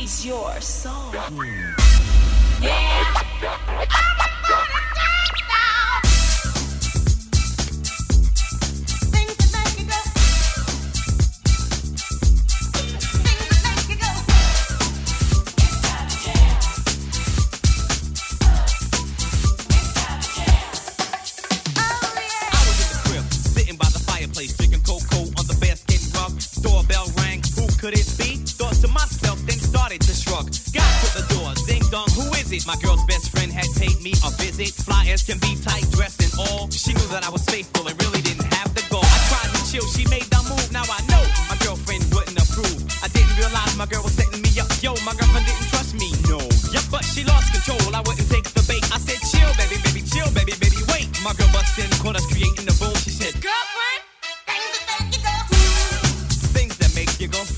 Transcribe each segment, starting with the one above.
please your soul. My girl's best friend had paid me a visit. Fly as can be, tight dressed and all. She knew that I was faithful and really didn't have to go. I tried to chill, she made the move. Now I know my girlfriend wouldn't approve. I didn't realize my girl was setting me up. Yo, my girlfriend didn't trust me, no. Yep, but she lost control. I wouldn't take the bait. I said, chill, baby, baby, chill, baby, baby, wait. My girl busted in, caught us creating the boom. She said, girlfriend, things that make you go.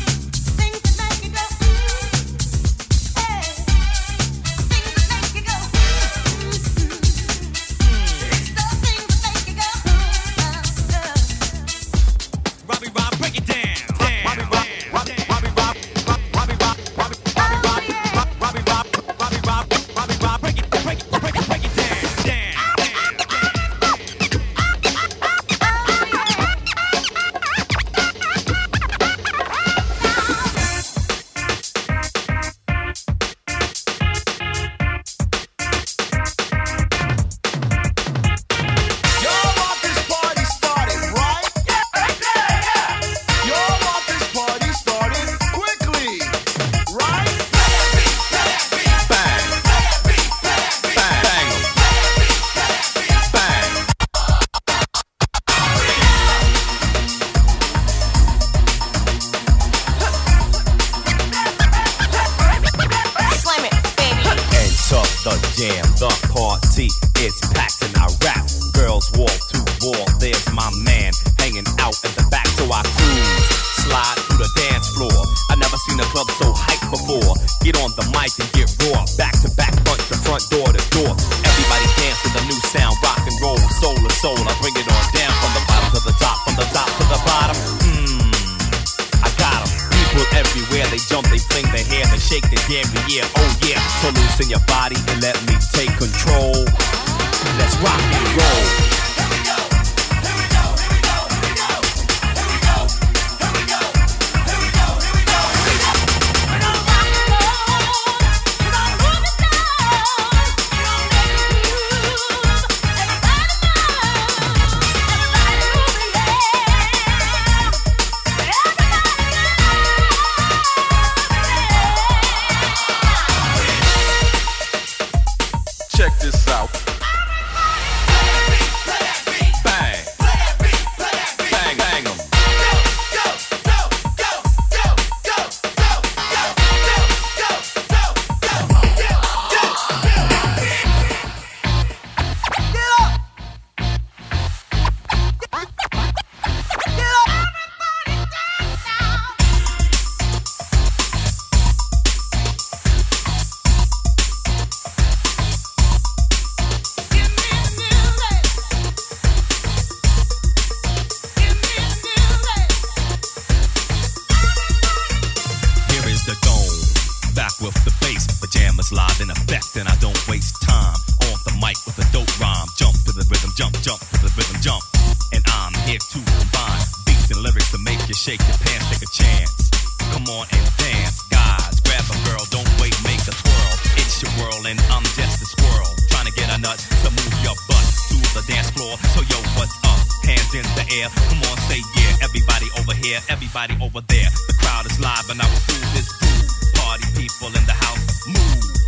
Everybody over there, the crowd is live and I will do this groove. Party people in the house, move.